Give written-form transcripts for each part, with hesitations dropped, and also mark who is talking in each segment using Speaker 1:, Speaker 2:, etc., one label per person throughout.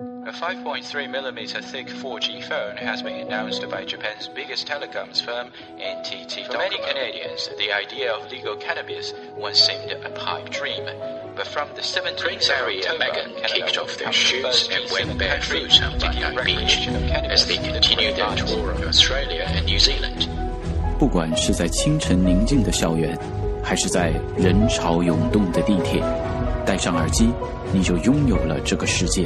Speaker 1: A 5.3mm thick 4G phone has been announced by Japan's biggest telecoms firm, NTT. For many Canadians, the idea of legal cannabis once seemed a pipe dream. But from the 17th
Speaker 2: Prince Harry and Meghan kicked off their shoes and went barefoot on Bondi Beach as they continue their tour of Australia and New Zealand.
Speaker 3: 不管是在清晨宁静的校园，还是在人潮涌动的地铁，戴上耳机，你就拥有了这个世界。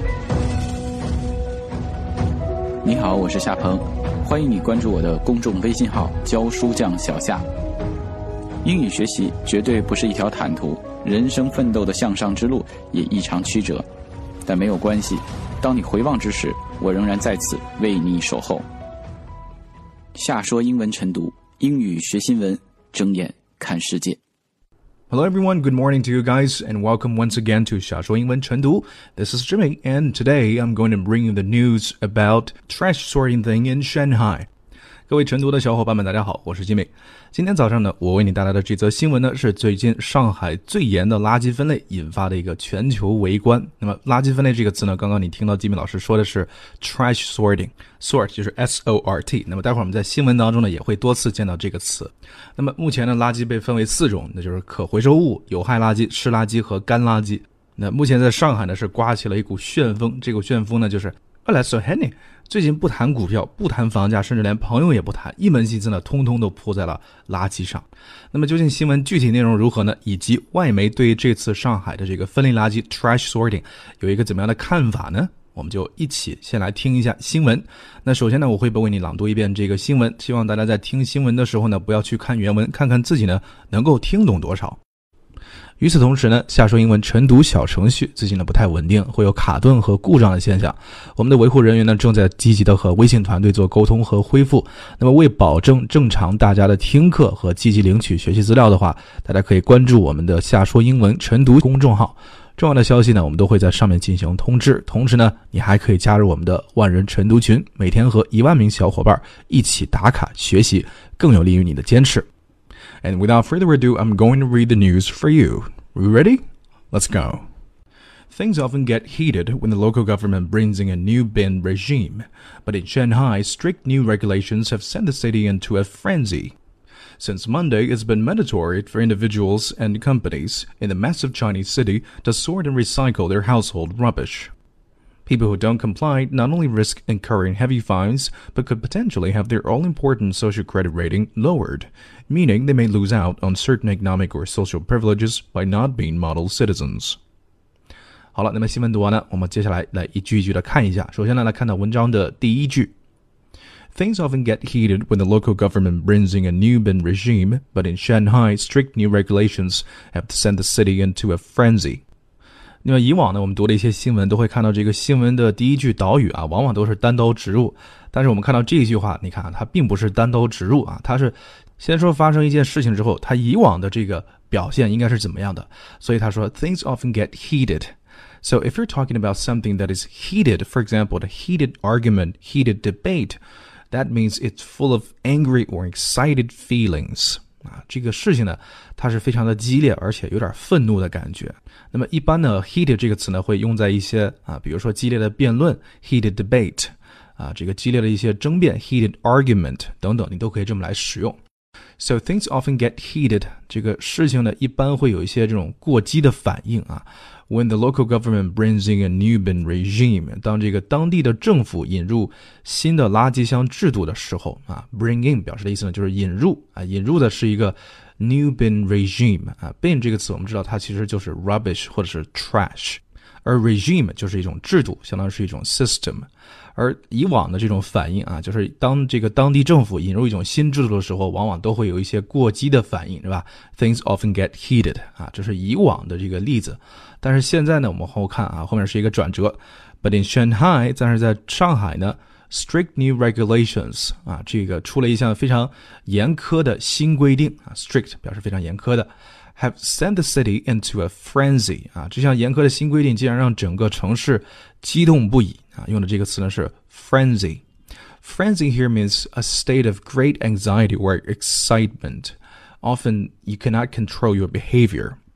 Speaker 3: 你好，我是夏鹏，欢迎你关注我的公众微信号教书匠小夏。英语学习绝对不是一条坦途，人生奋斗的向上之路也异常曲折，但没有关系，当你回望之时，我仍然在此为你守候。夏说英文晨读，英语学新闻，睁眼看世界。
Speaker 4: Hello everyone, good morning to you guys, and welcome once again to 夏说英文晨读. This is Jimmy, and today I'm going to bring you the news about trash sorting thing in Shanghai. 各位晨读的小伙伴们，大家好，我是 Jimmy。今天早上呢，我为你带来的这则新闻呢，是最近上海最严的垃圾分类引发的一个全球围观。那么垃圾分类这个词呢，刚刚你听到 Jimmy 老师说的是 trash sorting，sort 就是 S-O-R-T。那么待会儿我们在新闻当中呢，也会多次见到这个词。那么目前呢，垃圾被分为4种，那就是可回收物、有害垃圾、湿垃圾和干垃圾。那目前在上海呢，是刮起了一股旋风，这股旋风呢，就是let's so Henny。最近不谈股票，不谈房价，甚至连朋友也不谈，一门心思呢，通通都扑在了垃圾上。那么究竟新闻具体内容如何呢？以及外媒对这次上海的这个分类垃圾 trash sorting 有一个怎么样的看法呢？我们就一起先来听一下新闻。那首先呢，我会为你朗读一遍这个新闻，希望大家在听新闻的时候呢，不要去看原文，看看自己呢能够听懂多少。与此同时呢，夏说英文晨读小程序最近呢不太稳定，会有卡顿和故障的现象。我们的维护人员呢正在积极的和微信团队做沟通和恢复。那么为保证正常大家的听课和积极领取学习资料的话，大家可以关注我们的夏说英文晨读公众号。重要的消息呢，我们都会在上面进行通知。同时呢，你还可以加入我们的万人晨读群，每天和1万名小伙伴一起打卡学习，更有利于你的坚持。And without further ado, I'm going to read the news for you. Are you ready? Let's go. Things often get heated when the local government brings in a new bin regime. But in Shanghai, strict new regulations have sent the city into a frenzy. Since Monday, it's been mandatory for individuals and companies in the massive Chinese city to sort and recycle their household rubbish.People who don't comply not only risk incurring heavy fines, but could potentially have their all-important social credit rating lowered, meaning they may lose out on certain economic or social privileges by not being model citizens. 好了，那么新闻读完呢，我们接下来一句一句的看一下。首先来看到文章的第一句。Things often get heated when the local government brings in a new bin regime, but in Shanghai, strict new regulations have sent the city into a frenzy.那么以往呢，我们读的一些新闻都会看到这个新闻的第一句导语啊，往往都是单刀直入。但是我们看到这一句话，你看啊，它并不是单刀直入啊，它是先说发生一件事情之后，它以往的这个表现应该是怎么样的。所以他说 things often get heated. So if you're talking about something that is heated, for example, a heated argument, heated debate, that means it's full of angry or excited feelings.啊，这个事情呢，它是非常的激烈，而且有点愤怒的感觉。那么一般呢 heated 这个词呢，会用在一些比如说激烈的辩论 heated debate 这个激烈的一些争辩 heated argument 等等，你都可以这么来使用。So things often get heated 这个事情呢，一般会有一些这种过激的反应When the local government brings in a new bin regime, 当这个当地的政府引入新的垃圾箱制度的时候bring in 表示的意思呢，就是引入引入的是一个 new bin regime bin 这个词我们知道它其实就是 rubbish 或者是 trash， 而 regime 就是一种制度，相当于是一种 system。而以往的这种反应就是当这个当地政府引入一种新制度的时候，往往都会有一些过激的反应，是吧？ Things often get heated 这是以往的这个例子。但是现在呢，我们后看后面是一个转折。But in Shanghai， 但是在上海呢 ，strict new regulations 这个出了一项非常严苛的新规定strict 表示非常严苛的。have sent the city into a frenzy 这项严苛的新规定竟然让整个城市激动不已用的这个词呢是 frenzy. Frenzy here means a state of great anxiety or excitement. Often you cannot control your behavior.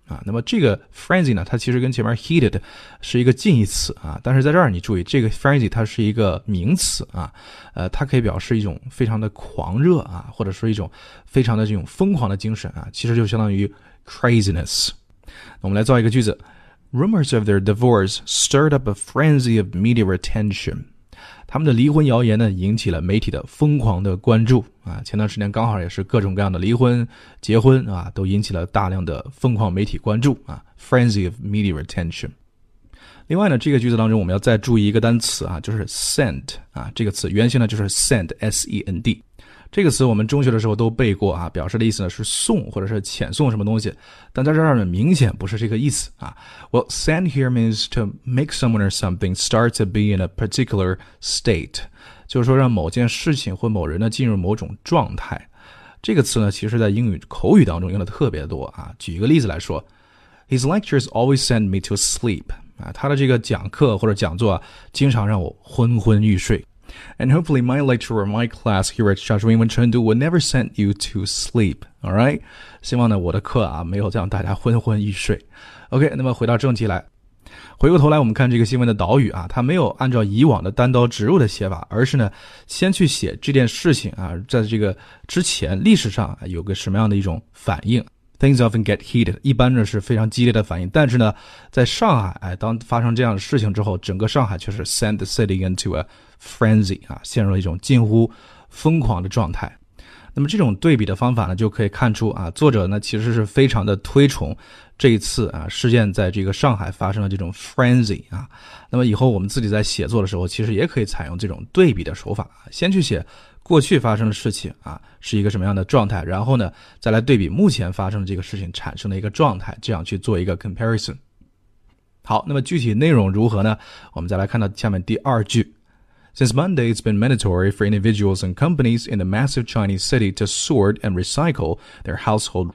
Speaker 4: 啊。那么这个 frenzy 呢，它其实跟前面 heated 是一个近义词啊，但是在这儿你注意，这个 frenzy 它是一个名词啊，它可以表示一种非常的狂热啊，或者说一种非常的这种疯狂的精神啊，其实就相当于 craziness。我们来造一个句子 Rumors of their divorce stirred up a frenzy of media attention。他们的离婚谣言呢，引起了媒体的疯狂的关注啊！前段时间刚好也是各种各样的离婚、结婚啊，都引起了大量的疯狂媒体关注啊 ！Frenzy of media attention。另外呢，这个句子当中我们要再注意一个单词啊，就是 send 啊，这个词原型呢就是 send S-E-N-D。这个词我们中学的时候都背过啊，表示的意思呢是送或者是遣送什么东西，但在这儿呢明显不是这个意思啊。Well, send here means to make someone or something start to be in a particular state， 就是说让某件事情或某人呢进入某种状态。这个词呢其实在英语口语当中用的特别多啊。举一个例子来说 ，His lectures always send me to sleep。啊，他的这个讲课或者讲座啊，经常让我昏昏欲睡。And hopefully my lecture or my class here at 夏说英文晨读 will never send you to sleep. Alright? 希望呢我的课啊没有让大家昏昏欲睡。OK， 那么回到正题来。回过头来我们看这个新闻的导语啊，它没有按照以往的单刀直入的写法，而是呢先去写这件事情啊，在这个之前历史上有个什么样的一种反应。Things often get heated， 一般呢是非常激烈的反应，但是呢在上海当发生这样的事情之后，整个上海却是 send the city into a frenzy 啊，陷入了一种近乎疯狂的状态。那么这种对比的方法呢，就可以看出啊，作者呢其实是非常的推崇这一次啊事件在这个上海发生的这种 frenzy 啊。那么以后我们自己在写作的时候，其实也可以采用这种对比的手法，先去写过去发生的事情啊是一个什么样的状态，然后呢再来对比目前发生的这个事情产生的一个状态，这样去做一个 comparison。 好，那么具体内容如何呢？我们再来看到下面第二句 Since Monday, it's been mandatory for individuals and companies in the massive Chinese city to sort and recycle their household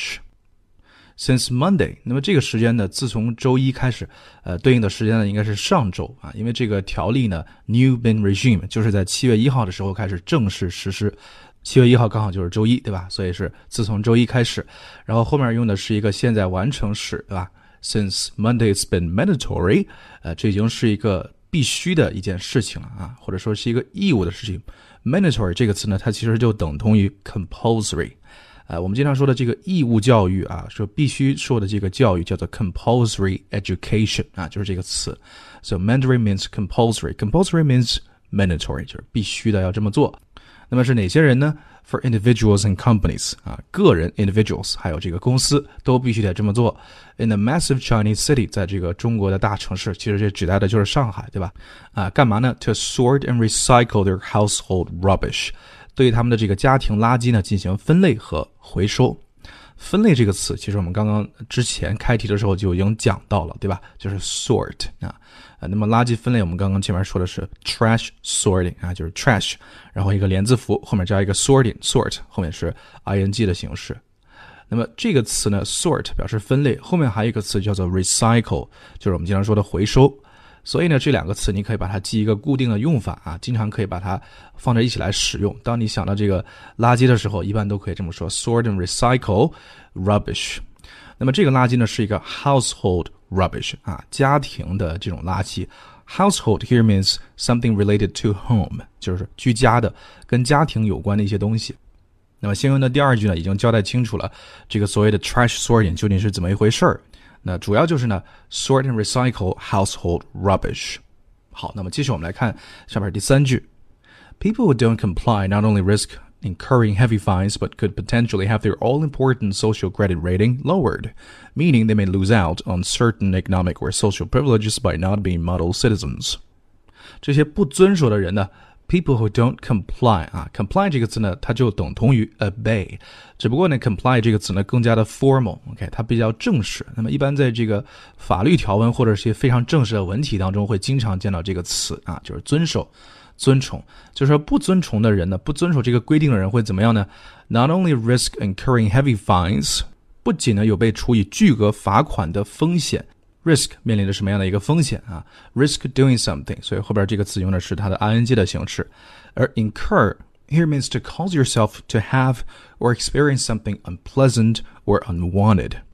Speaker 4: rubbish.Since Monday， 那么这个时间呢，自从周一开始，对应的时间呢应该是上周啊，因为这个条例呢 New Bin Regime 就是在7月1号的时候开始正式实施，7月1号刚好就是周一，对吧？所以是自从周一开始，然后后面用的是一个现在完成时，对吧 ？Since Monday it's been mandatory， 这已经是一个必须的一件事情了啊，或者说是一个义务的事情。Mandatory 这个词呢，它其实就等同于 compulsory。我们经常说的这个义务教育啊，说必须受的这个教育叫做 compulsory education 啊，就是这个词。So mandatory means compulsory. Compulsory means mandatory， 就是必须的要这么做。那么是哪些人呢？ For individuals and companies 啊，个人 individuals 还有这个公司都必须得这么做。In the massive Chinese city， 在这个中国的大城市，其实这指代的就是上海，对吧？干嘛呢？ To sort and recycle their household rubbish。对于他们的这个家庭垃圾呢进行分类和回收。分类这个词其实我们刚刚之前开题的时候就已经讲到了，对吧？就是 sort 啊。那么垃圾分类我们刚刚前面说的是 trash sorting 啊，就是 trash 然后一个连字符后面加一个 sorting sort 后面是 ing 的形式。那么这个词呢 sort 表示分类，后面还有一个词叫做 recycle， 就是我们经常说的回收。所以呢这两个词你可以把它记一个固定的用法啊，经常可以把它放在一起来使用。当你想到这个垃圾的时候，一般都可以这么说 sort and recycle rubbish。 那么这个垃圾呢是一个 household rubbish 啊，家庭的这种垃圾。 Household here means something related to home， 就是居家的跟家庭有关的一些东西。那么新闻的第二句呢已经交代清楚了这个所谓的 trash sorting 究竟是怎么一回事儿。那主要就是呢 sort and recycle household rubbish。 好，那么继续我们来看下面第三句 People who don't comply not only risk incurring heavy fines but could potentially have their all-important social credit rating lowered, meaning they may lose out on certain economic or social privileges by not being model citizens。 这些不遵守的人呢People who don't comply 啊 comply 这个词呢它就等同于 obey， 只不过呢 comply 这个词呢更加的 formal， OK， 它比较正式。那么一般在这个法律条文或者是一些非常正式的文体当中会经常见到这个词啊，就是遵守遵从。就是说不遵从的人呢，不遵守这个规定的人会怎么样呢？ Not only risk incurring heavy fines， 不仅呢有被处以巨额罚款的风险。Risk 面临着什么样的一个风险啊 ？Risk doing something， 所以后边这个词用的是它的 ing 的形式。而 incur here means to cause yourself to have or experience something unpleasant or unwanted。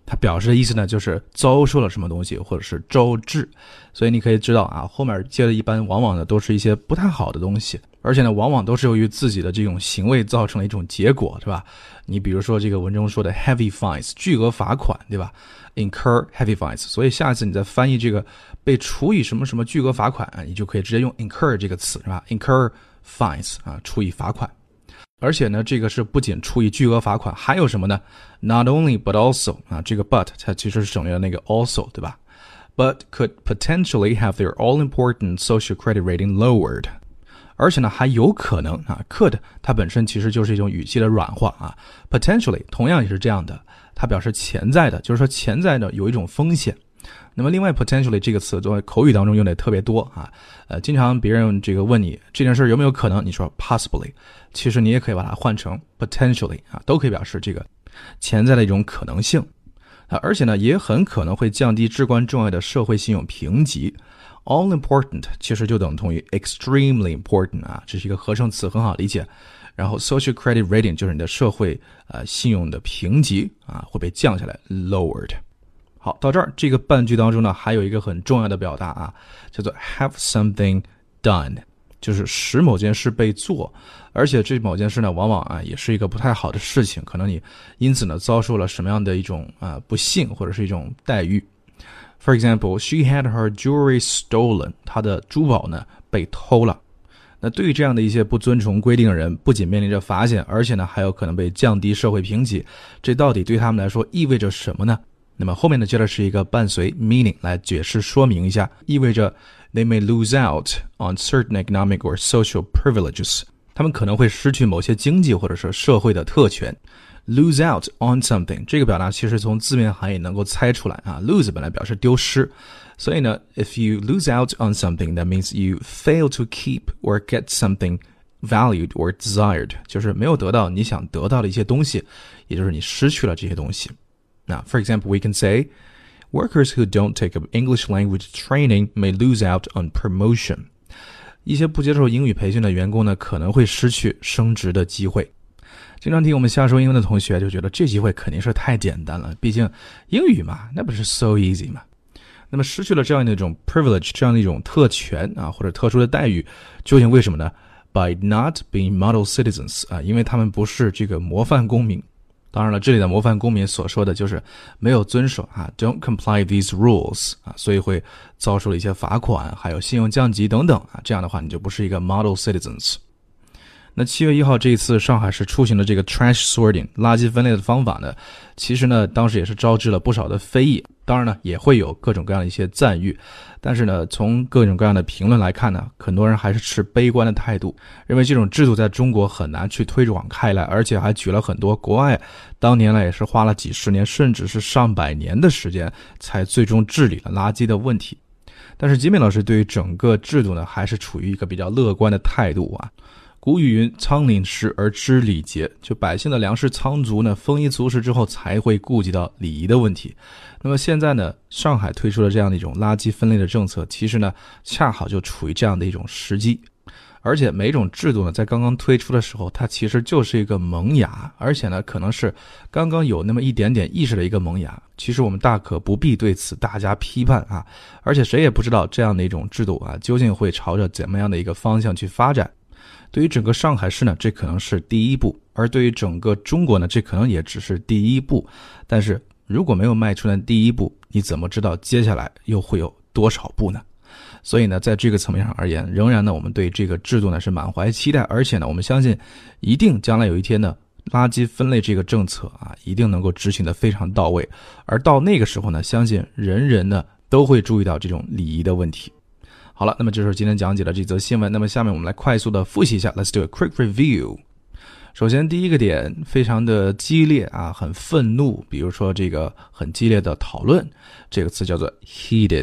Speaker 4: 它表示的意思呢就是遭受了什么东西，或者是招致。所以你可以知道啊，后面接的一般往往呢都是一些不太好的东西，而且呢往往都是由于自己的这种行为造成了一种结果，是吧？你比如说这个文中说的 heavy fines 巨额罚款，对吧？ incur heavy fines， 所以下次你在翻译这个被处以什么什么巨额罚款，你就可以直接用 incur 这个词，是吧？ incur fines 啊，处以罚款。而且呢，这个是不仅处以巨额罚款，还有什么呢？ Not only but also 啊，这个 but 它其实是省略了那个 also， 对吧？ But could potentially have their all-important social credit rating lowered。 而且呢，还有可能啊 ，could 它本身其实就是一种语气的软化啊 ，potentially 同样也是这样的，它表示潜在的，就是说潜在的有一种风险。那么另外 potentially 这个词在口语当中用的特别多啊，经常别人这个问你这件事有没有可能，你说 possibly， 其实你也可以把它换成 potentially 啊，都可以表示这个潜在的一种可能性啊，而且呢也很可能会降低至关重要的社会信用评级。All important 其实就等同于 extremely important 啊，这是一个合成词，很好理解。然后 social credit rating 就是你的社会信用的评级啊会被降下来 lowered。好，到这儿这个半句当中呢，还有一个很重要的表达啊，叫做 have something done， 就是使某件事被做，而且这某件事呢，往往啊也是一个不太好的事情，可能你因此呢遭受了什么样的一种不幸或者是一种待遇。For example, she had her jewelry stolen， 她的珠宝呢被偷了。那对于这样的一些不遵从规定的人，不仅面临着罚钱，而且呢还有可能被降低社会评级，这到底对他们来说意味着什么呢？那么后面呢接着是一个伴随 meaning 来解释说明一下，意味着 they may lose out on certain economic or social privileges， 他们可能会失去某些经济或者是社会的特权。lose out on something 这个表达其实从字面含义能够猜出来啊 ，lose 本来表示丢失，所以呢 if you lose out on something that means you fail to keep or get something valued or desired， 就是没有得到你想得到的一些东西，也就是你失去了这些东西。Now, for example, we can say, workers who don't take up English language training may lose out on promotion. 一些不接受英语培训的员工呢，可能会失去升职的机会。经常听我们瞎说英文的同学就觉得这机会肯定是太简单了，毕竟英语嘛，那不是 so easy 嘛。那么失去了这样的一种 privilege， 这样的一种特权啊，或者特殊的待遇，究竟为什么呢？ By not being model citizens 啊，因为他们不是这个模范公民。当然了，这里的模范公民所说的就是没有遵守啊 ，don't comply these rules 啊，所以会遭受了一些罚款，还有信用降级等等啊，这样的话你就不是一个 model citizens。那7月1号这一次上海市出行的这个 trash sorting 垃圾分类的方法呢，其实呢当时也是招致了不少的非议，当然呢也会有各种各样的一些赞誉，但是呢从各种各样的评论来看呢，很多人还是持悲观的态度，认为这种制度在中国很难去推广开来，而且还举了很多国外当年来也是花了几十年甚至是上百年的时间才最终治理了垃圾的问题。但是吉美老师对于整个制度呢还是处于一个比较乐观的态度啊。古语云仓廪实而知礼节，就百姓的粮食仓足呢，丰衣足食之后才会顾及到礼仪的问题。那么现在呢，上海推出了这样的一种垃圾分类的政策，其实呢恰好就处于这样的一种时机。而且每种制度呢在刚刚推出的时候，它其实就是一个萌芽，而且呢可能是刚刚有那么一点点意识的一个萌芽。其实我们大可不必对此大加批判啊，而且谁也不知道这样的一种制度啊究竟会朝着怎么样的一个方向去发展。对于整个上海市呢，这可能是第一步，而对于整个中国呢，这可能也只是第一步。但是如果没有迈出来第一步，你怎么知道接下来又会有多少步呢？所以呢，在这个层面上而言，仍然呢，我们对这个制度呢是满怀期待，而且呢，我们相信一定将来有一天呢，垃圾分类这个政策啊，一定能够执行得非常到位。而到那个时候呢，相信人人呢都会注意到这种礼仪的问题。好了，那么这是今天讲解的这则新闻。那么下面我们来快速的复习一下 Let's do a quick review。 首先第一个点非常的激烈啊，很愤怒，比如说这个很激烈的讨论，这个词叫做 heated，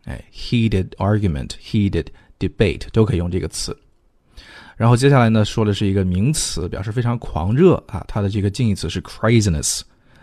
Speaker 4: heated argument， heated debate 都可以用这个词。然后接下来呢说的是一个名词，表示非常狂热啊，它的这个近义词是 craziness，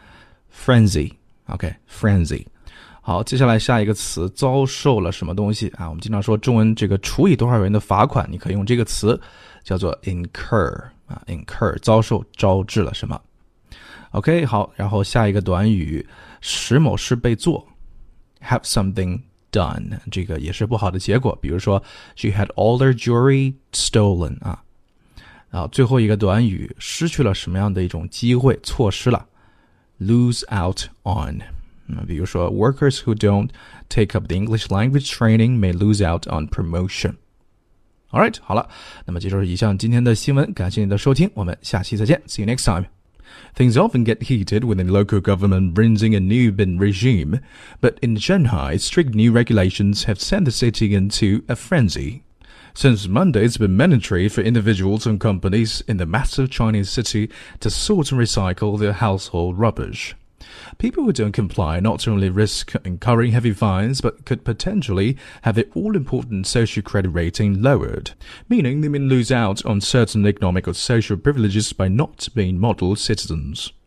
Speaker 4: frenzy， frenzy。好，接下来下一个词遭受了什么东西啊？我们经常说中文这个处以多少元的罚款，你可以用这个词叫做 incur 啊 ，incur 遭受招致了什么？ OK， 好，然后下一个短语，使某事被做 ，have something done， 这个也是不好的结果。比如说 ，she had all their jewelry stolen 啊。然后最后一个短语，失去了什么样的一种机会，错失了 ，lose out on。比如说 ，workers who don't take up the English language training may lose out on promotion。All right， 好了，那么这就是以上今天的新闻，感谢你的收听，我们下期再见 ，See you next time。Things often get heated when the local government brings in a new bin regime, but in Shanghai, strict new regulations have sent the city into a frenzy. Since Monday, it's been mandatory for individuals and companies in the massive Chinese city to sort and recycle their household rubbish. People who don't comply not only risk incurring heavy fines, but could potentially have their all-important social credit rating lowered, meaning they may lose out on certain economic or social privileges by not being model citizens.